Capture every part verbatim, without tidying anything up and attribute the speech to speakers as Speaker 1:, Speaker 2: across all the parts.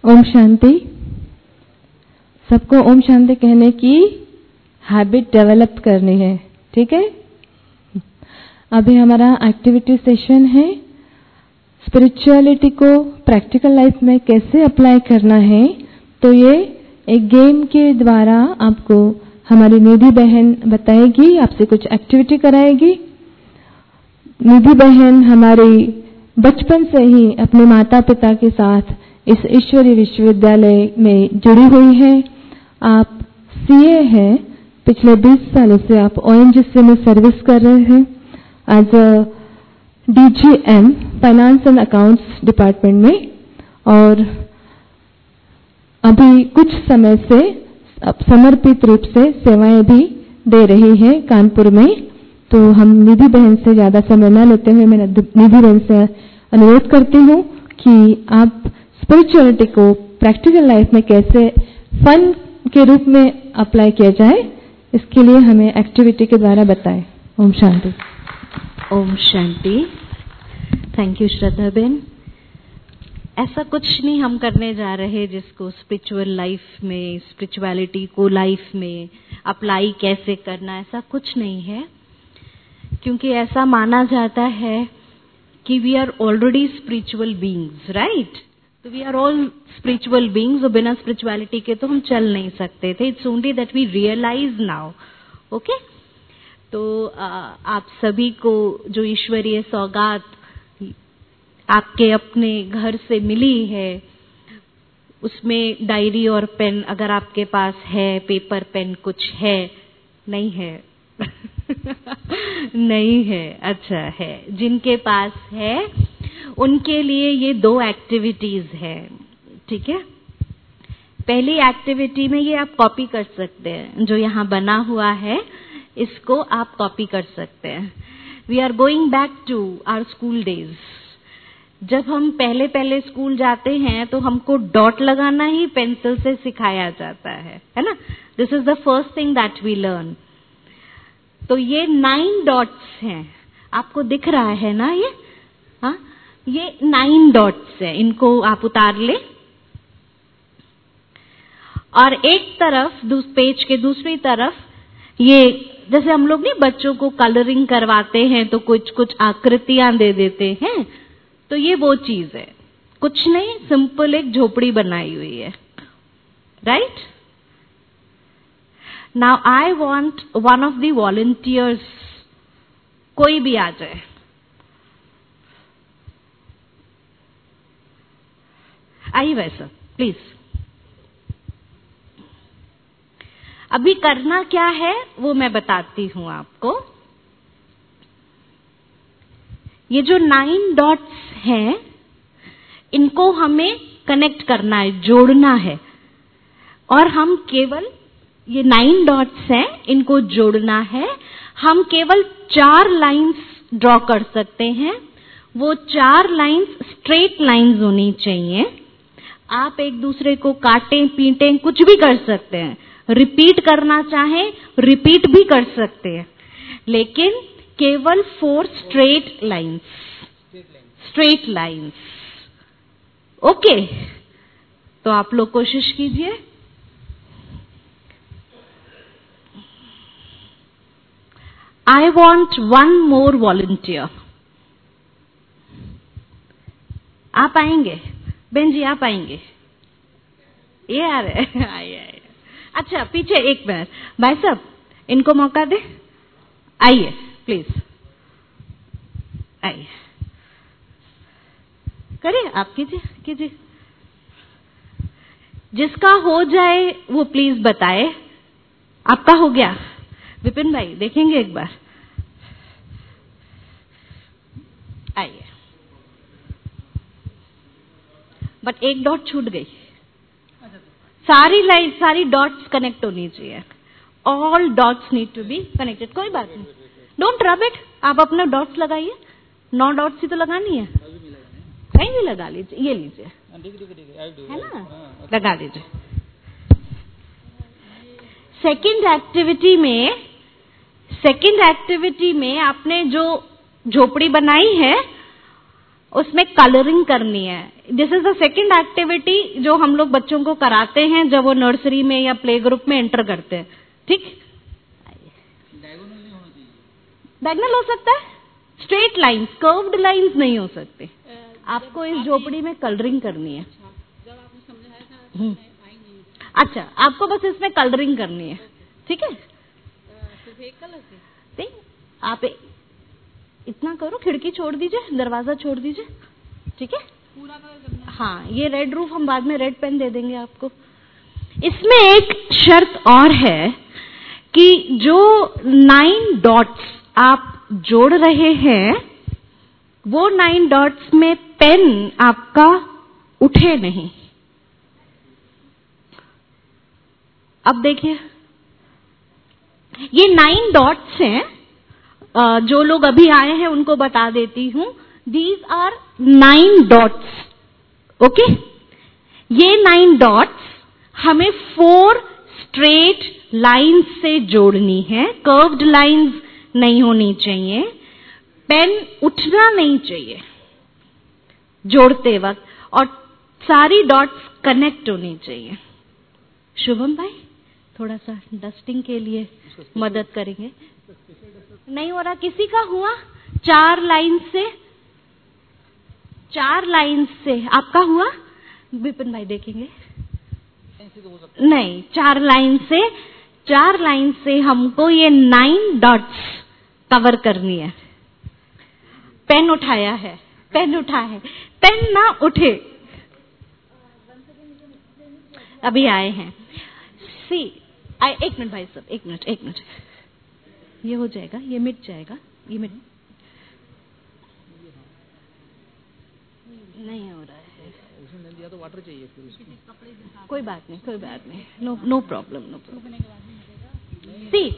Speaker 1: ओम शांति। सबको ओम शांति कहने की हैबिट डेवलप करनी है, ठीक है। अभी हमारा एक्टिविटी सेशन है, स्पिरिचुअलिटी को प्रैक्टिकल लाइफ में कैसे अप्लाई करना है। तो ये एक गेम के द्वारा आपको हमारी निधि बहन बताएगी, आपसे कुछ एक्टिविटी कराएगी। निधि बहन हमारी बचपन से ही अपने माता पिता के साथ इस ईश्वरीय विश्वविद्यालय में जुड़ी हुई है। आप सीए हैं, पिछले बीस सालों से आप ओएनजीसी में सर्विस कर रहे हैं as a DGM finance and accounts department में, और अभी कुछ समय से समर्पित रूप से सेवाएं भी दे रही है कानपुर में। तो हम निधि बहन से ज्यादा समय न लेते हुए मैं निधि बहन से अनुरोध करती हूँ कि आप स्पिरिचुअलिटी को प्रैक्टिकल लाइफ में कैसे फन के रूप में अप्लाई किया जाए, इसके लिए हमें एक्टिविटी के द्वारा बताएं। ओम शांति।
Speaker 2: ओम शांति। Thank you Shraddha ben. ऐसा कुछ नहीं हम करने जा रहे जिसको स्पिरिचुअल लाइफ में, स्पिरिचुअलिटी को लाइफ में अप्लाई कैसे करना, ऐसा कुछ नहीं है। क्योंकि ऐसा माना जाता है कि we are already spiritual beings, right. तो we are all spiritual beings, और बिना स्पिरिचुअलिटी के तो हम चल नहीं सकते थे। It's only that we realise now, okay. तो आ, आप सभी को जो ईश्वरीय सौगात आपके अपने घर से मिली है, उसमें डायरी और पेन अगर आपके पास है, पेपर पेन कुछ है, नहीं है नहीं है, अच्छा है। जिनके पास है उनके लिए ये दो एक्टिविटीज है, ठीक है। पहली एक्टिविटी में ये आप कॉपी कर सकते हैं, जो यहाँ बना हुआ है इसको आप कॉपी कर सकते हैं। We are going back to our school days. जब हम पहले पहले स्कूल जाते हैं तो हमको डॉट लगाना ही पेंसिल से सिखाया जाता है, है ना। This is the first thing that we learn. तो ये नाइन डॉट्स हैं, आपको दिख रहा है ना ये, हाँ, ये नाइन डॉट्स है, इनको आप उतार ले। और एक तरफ पेज के दूसरी तरफ ये, जैसे हम लोग नहीं बच्चों को कलरिंग करवाते हैं तो कुछ कुछ आकृतियां दे देते हैं, तो ये वो चीज है। कुछ नहीं, सिंपल एक झोपड़ी बनाई हुई है, right. Now I want one of the volunteers, कोई भी आ जाए। आइए वैसा प्लीज। अभी करना क्या है वो मैं बताती हूं आपको। ये जो नाइन डॉट्स हैं इनको हमें कनेक्ट करना है, जोड़ना है। और हम केवल, ये नाइन डॉट्स हैं, इनको जोड़ना है। हम केवल चार लाइंस ड्रॉ कर सकते हैं। वो चार लाइंस स्ट्रेट लाइंस होनी चाहिए। आप एक दूसरे को काटें पीटें कुछ भी कर सकते हैं, रिपीट करना चाहें रिपीट भी कर सकते हैं, लेकिन केवल four straight lines, straight lines, okay. तो आप लोग कोशिश कीजिए। I want one more volunteer. आप आएंगे बेन जी, आप आएंगे, ये आ रहे हैं, आइए आइए। अच्छा पीछे एक मिनट, भाई साहब इनको मौका दे, आइए प्लीज, आइए, करिए आप, कीजिए कीजिए। जिसका हो जाए वो प्लीज बताए। आपका हो गया? विपिन भाई देखेंगे एक बार, आइए। बट एक डॉट छूट गई। सारी लाइन, सारी डॉट्स कनेक्ट होनी चाहिए। All dots need to be connected. कोई बात नहीं, डोंट रब इट, आप अपने डॉट्स लगाइए। नौ डॉट्स ही तो लगानी है, कहीं भी लगा लीजिए। ये लीजिए, है ना, लगा लीजिए। सेकंड एक्टिविटी में, सेकंड एक्टिविटी में आपने जो झोपड़ी बनाई है उसमें कलरिंग करनी है। This is the second activity जो हम लोग बच्चों को कराते हैं जब वो नर्सरी में या प्ले ग्रुप में एंटर करते हैं। ठीक, डायगोनल हो सकता है, स्ट्रेट लाइंस, कर्व्ड लाइंस नहीं हो सकते। आपको इस झोपड़ी में कलरिंग करनी है। अच्छा, आपको बस इसमें कलरिंग करनी है, ठीक है। ठीक, आप इतना करो, खिड़की छोड़ दीजिए, दरवाजा छोड़ दीजिए, ठीक है। पूरा कलर करना है। हाँ, ये रेड रूफ हम बाद में रेड पेन दे देंगे आपको। इसमें एक शर्त और है कि जो नाइन डॉट्स आप जोड़ रहे हैं वो नाइन डॉट्स में पेन आपका उठे नहीं। अब देखिए, ये नाइन डॉट्स हैं, जो लोग अभी आए हैं उनको बता देती हूं। These are nine dots, okay. ये नाइन डॉट्स हमें फोर स्ट्रेट लाइंस से जोड़नी है, कर्व्ड लाइंस नहीं होनी चाहिए, पेन उठना नहीं चाहिए जोड़ते वक्त, और सारी डॉट्स कनेक्ट होनी चाहिए। शुभम भाई थोड़ा सा डस्टिंग के लिए मदद करेंगे। नहीं हो रहा किसी का? हुआ चार लाइन से, चार लाइन से आपका हुआ? विपिन भाई देखेंगे। नहीं, चार लाइन से, चार लाइन से हमको ये नाइन डॉट्स कवर करनी है। पेन उठाया है, पेन उठा है, पेन ना उठे। अभी आए हैं। सी, एक मिनट भाई साहब, एक मिनट, एक मिनट, ये हो जाएगा, ये मिट जाएगा, ये मिट नहीं हो रहा है। उसने दिया तो वाटर चाहिए फिर उसको। कोई बात नहीं, कोई बात नहीं, no no problem, no problem. See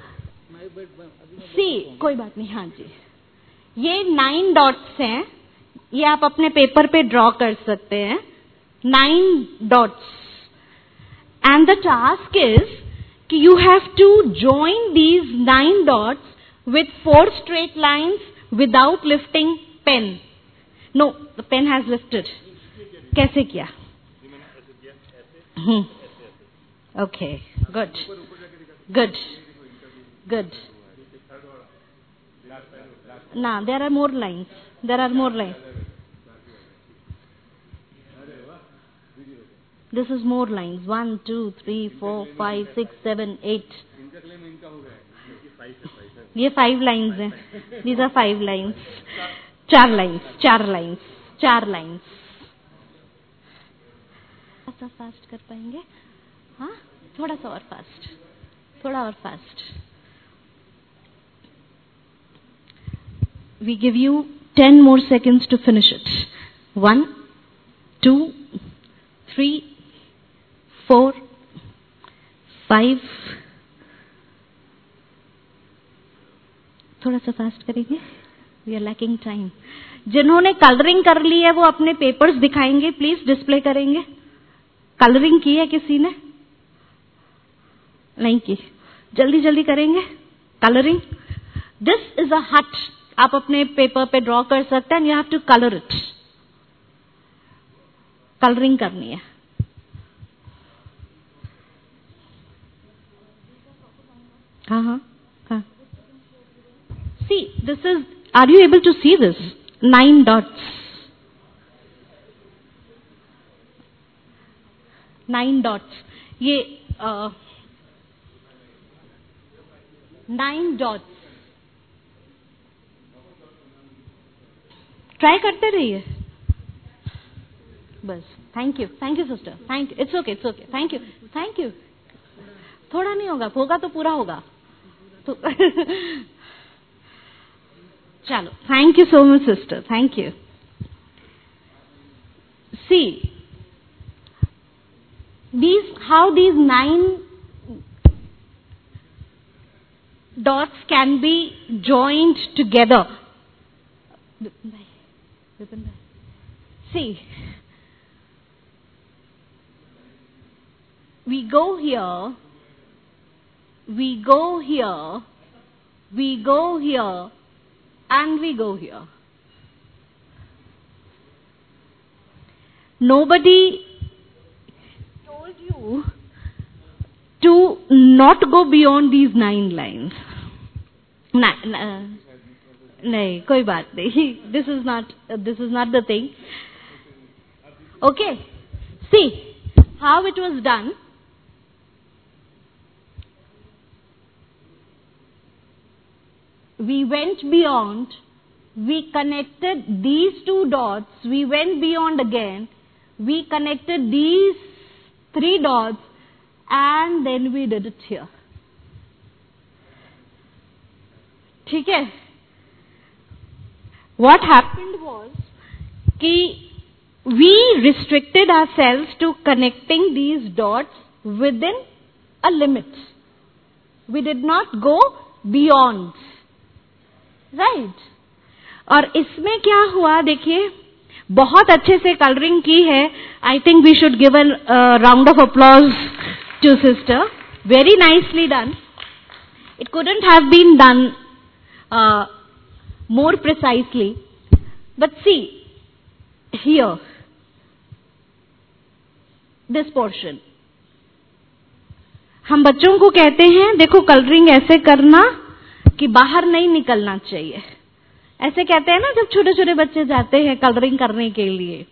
Speaker 2: see कोई बात नहीं। हाँ जी, ये नाइन डॉट्स हैं, ये आप अपने पेपर पे ड्रॉ कर सकते हैं, nine dots. And the task is कि you have to join these nine dots with four straight lines without lifting pen. No, the pen has lifted. कैसे किया? Hmm, okay, good good good. ना, there are more lines, there are more lines, this is more lines, one two three four five six seven eight, ये five lines हैं, these are five lines, चार lines, चार lines, चार lines. ऐसा fast कर पाएंगे? हाँ, थोड़ा सा और फास्ट, थोड़ा और fast. We give you ten more seconds to finish it. One, two, three, four, five. थोड़ा सा फास्ट करेंगे, we are lacking time. जिन्होंने कलरिंग कर ली है वो अपने पेपर्स दिखाएंगे, प्लीज डिस्प्ले करेंगे। कलरिंग की है किसी ने? नहीं की, जल्दी जल्दी करेंगे कलरिंग। दिस इज अ हट, आप अपने पेपर पे ड्रॉ कर सकते हैं, you have to colour it. Colouring करनी है। हाँ हाँ हाँ। See, this is, are you able to see this? Nine dots, nine dots, ये नाइन डॉट्स। ट्राई करते रहिए बस। Thank you, thank you sister, thank you, it's okay, it's okay, thank you, thank you. थोड़ा नहीं होगा, होगा तो पूरा होगा तो चलो, thank you so much sister, thank you. See, these, how these nine dots can be joined together. See, we go here, we go here, we go here, and we go here. nobody told you to not go beyond these nine lines. Na, na, नहीं, कोई बात नहीं. This is not this is not the thing. Okay, see how it was done. We went beyond, we connected these two dots, we went beyond again, we connected these three dots, and then we did it here. ठीक है? What happened was कि we restricted ourselves to connecting these dots within a limit. We did not go beyond. Right. और इसमें क्या हुआ देखिए, बहुत अच्छे से कलरिंग की है. I think we should give a round of applause to sister. Very nicely done. It couldn't have been done more precisely, but see here this portion. हम बच्चों को कहते हैं देखो कलरिंग ऐसे करना कि बाहर नहीं निकलना चाहिए. ऐसे कहते हैं ना जब छोटे छोटे बच्चे जाते हैं कलरिंग करने के लिए.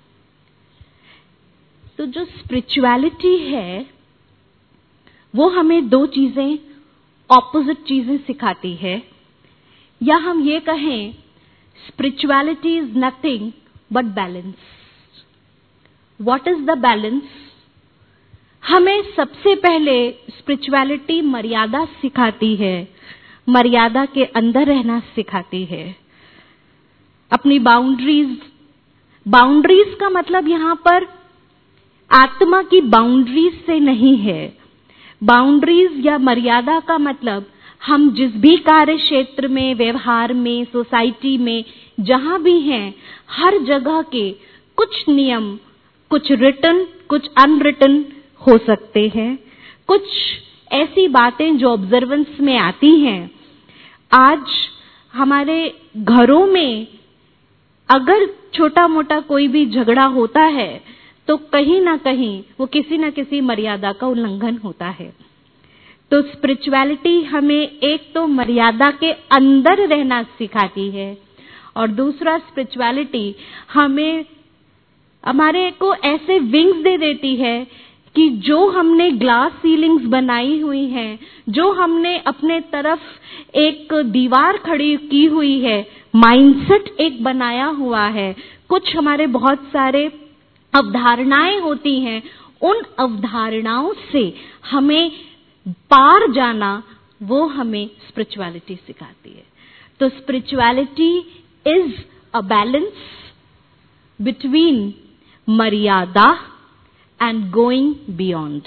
Speaker 2: तो जो स्पिरिचुअलिटी है वो हमें दो चीजें, ऑपोजिट चीजें सिखाती है. या हम ये कहें spirituality is nothing but balance. What is the balance? हमें सबसे पहले स्पिरिचुअलिटी मर्यादा सिखाती है. मर्यादा के अंदर रहना सिखाती है. अपनी बाउंड्रीज, बाउंड्रीज का मतलब यहां पर आत्मा की बाउंड्रीज से नहीं है. बाउंड्रीज या मर्यादा का मतलब हम जिस भी कार्य क्षेत्र में, व्यवहार में, सोसाइटी में जहां भी हैं, हर जगह के कुछ नियम, कुछ रिटन, कुछ अनरिटन हो सकते हैं. कुछ ऐसी बातें जो ऑब्जर्वेंस में आती हैं. आज हमारे घरों में अगर छोटा मोटा कोई भी झगड़ा होता है तो कहीं ना कहीं वो किसी ना किसी मर्यादा का उल्लंघन होता है. तो स्पिरिचुअलिटी हमें एक तो मर्यादा के अंदर रहना सिखाती है और दूसरा स्पिरिचुअलिटी हमें, हमारे को ऐसे विंग्स दे देती है कि जो हमने ग्लास सीलिंग्स बनाई हुई हैं, जो हमने अपने तरफ एक दीवार खड़ी की हुई है, माइंडसेट एक बनाया हुआ है, कुछ हमारे बहुत सारे अवधारणाएं होती हैं, उन अवधारणाओं से हमें पार जाना, वो हमें स्पिरिचुअलिटी सिखाती है. तो spirituality is a balance between मर्यादा and going beyond.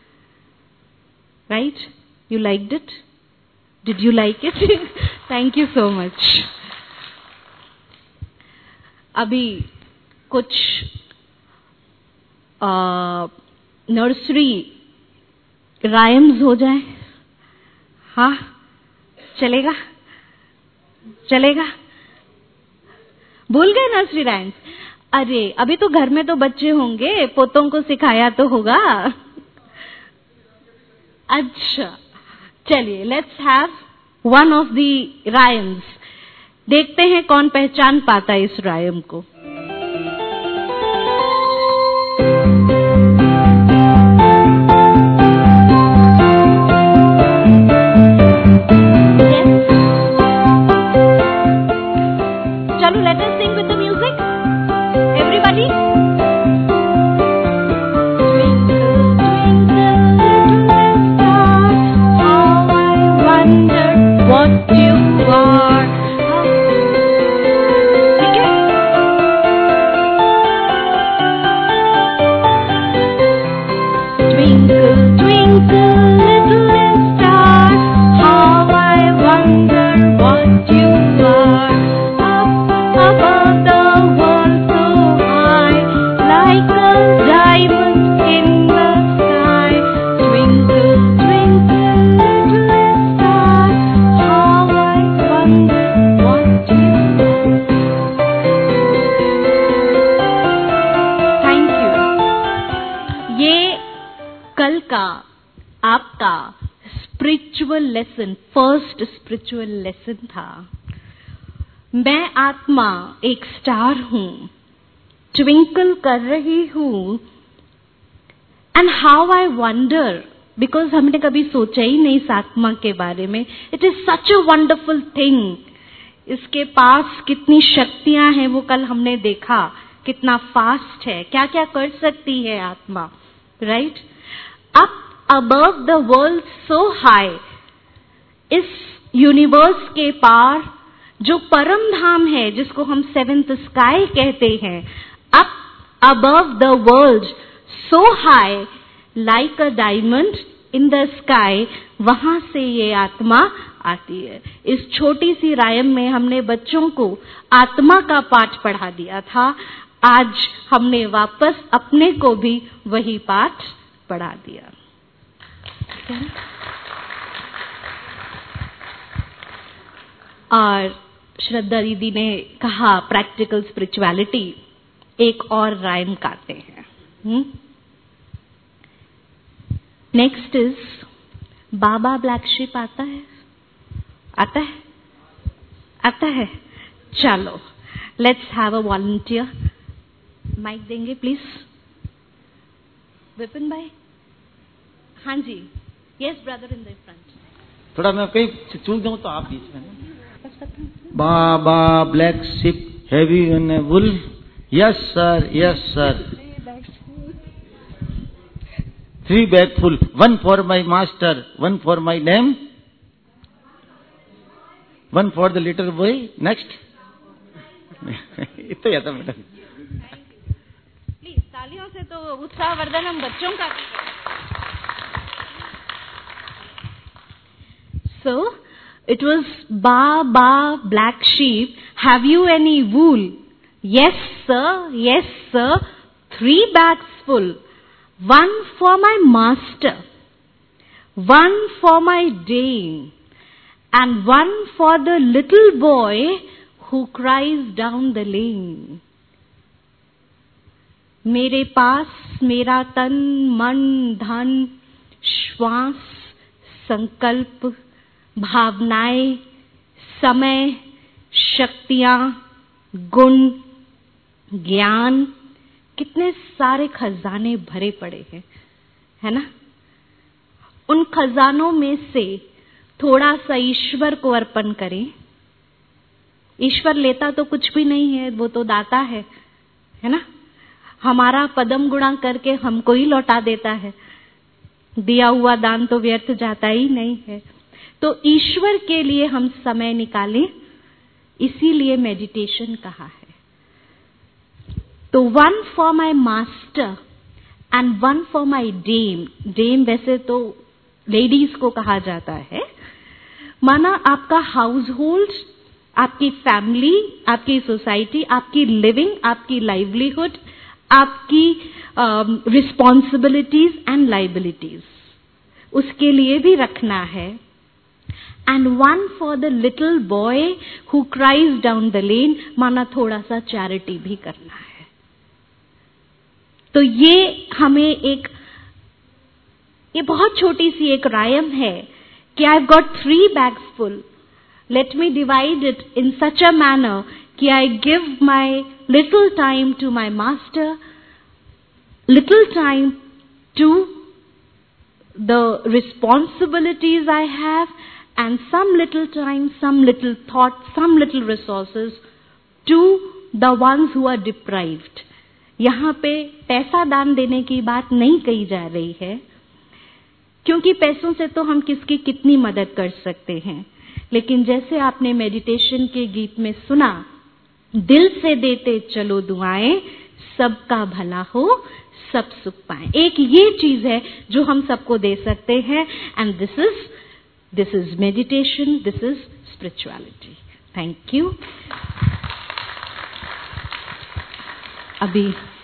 Speaker 2: Right? You liked it? Did you like it? Thank you so much. अभी कुछ नर्सरी राइम्स हो जाए. हाँ, चलेगा? चलेगा? भूल गए नर्सरी राइम्स? अरे अभी तो घर में तो बच्चे होंगे, पोतों को सिखाया तो होगा. अच्छा चलिए, let's have one of the rhymes. देखते हैं कौन पहचान पाता है इस राइम को. चलो, let us sing with the music. Everybody, twinkle, twinkle, little star, how I wonder what you are. ठीक है? ये कल का आपका spiritual lesson, first spiritual lesson था। मैं आत्मा एक स्टार हूं, ट्विंकल कर रही हूं, and how I wonder, because हमने कभी सोचा ही नहीं इस आत्मा के बारे में। It is such a wonderful thing. इसके पास कितनी शक्तियां हैं वो कल हमने देखा, कितना फास्ट है, क्या क्या कर सकती है आत्मा, right? Up above the world so high, इस यूनिवर्स के पार जो परम धाम है, जिसको हम सेवेंथ स्काई कहते हैं, up above the world so high like a diamond in the sky, वहां से ये आत्मा आती है। इस छोटी सी रायम में हमने बच्चों को आत्मा का पाठ पढ़ा दिया था। आज हमने वापस अपने को भी वही पाठ पढ़ा दिया। और श्रद्धा दीदी ने कहा प्रैक्टिकल स्पिरिचुअलिटी, एक और राइम गाते हैं। Next is baa black sheep. आता है आता है आता है चलो, let's have a volunteer. Mic देंगे प्लीज विपिन भाई? हाँ जी, yes brother in the front.
Speaker 3: थोड़ा मैं कहीं चूक जाऊं तो आप बीच में। Baa black sheep have you any wool. Yes sir, yes sir. Three bag full, one for my master, one for my dame, one for the little boy. Next इतना ही आता मैडम।
Speaker 2: प्लीज तालियों से तो उत्साहवर्धन हम बच्चों का। So it was ba ba black sheep, have you any wool? Yes sir, yes sir, three bags full, one for my master, one for my dame, and one for the little boy who cries down the lane. मेरे पास मेरा तन मन धन श्वास संकल्प भावनाएं समय शक्तियां गुण ज्ञान, कितने सारे खजाने भरे पड़े हैं, है ना? उन खजानों में से थोड़ा सा ईश्वर को अर्पण करें। ईश्वर लेता तो कुछ भी नहीं है, वो तो दाता है, है ना? हमारा पदम गुणा करके हमको ही लौटा देता है। दिया हुआ दान तो व्यर्थ जाता ही नहीं है। तो ईश्वर के लिए हम समय निकालें, इसीलिए मेडिटेशन कहा है। तो one for my master and one for my dame. Dame वैसे तो लेडीज को कहा जाता है। माना आपका हाउस होल्ड, आपकी फैमिली, आपकी सोसाइटी, आपकी लिविंग, आपकी लाइवलीहुड, आपकी रिस्पॉन्सिबिलिटीज एंड लाइबिलिटीज, उसके लिए भी रखना है। And one for the little boy who cries down the lane, माना थोड़ा सा चैरिटी भी करना है। तो ये हमें एक, ये बहुत छोटी सी एक रायम है कि I have got three bags full, let me divide it in such a manner कि I give my little time to my master, little time to the responsibilities I have, and some little time, some little thought, some little resources to the ones who are deprived. यहाँ पे पैसा दान देने की बात नहीं कही जा रही है, क्योंकि पैसों से तो हम किसकी कितनी मदद कर सकते हैं। लेकिन जैसे आपने मेडिटेशन के गीत में सुना, दिल से देते चलो दुआएं, सबका भला हो सब सुख पाए। एक ये चीज है जो हम सबको दे सकते हैं, and this is this is meditation, this is spirituality. Thank you. अभी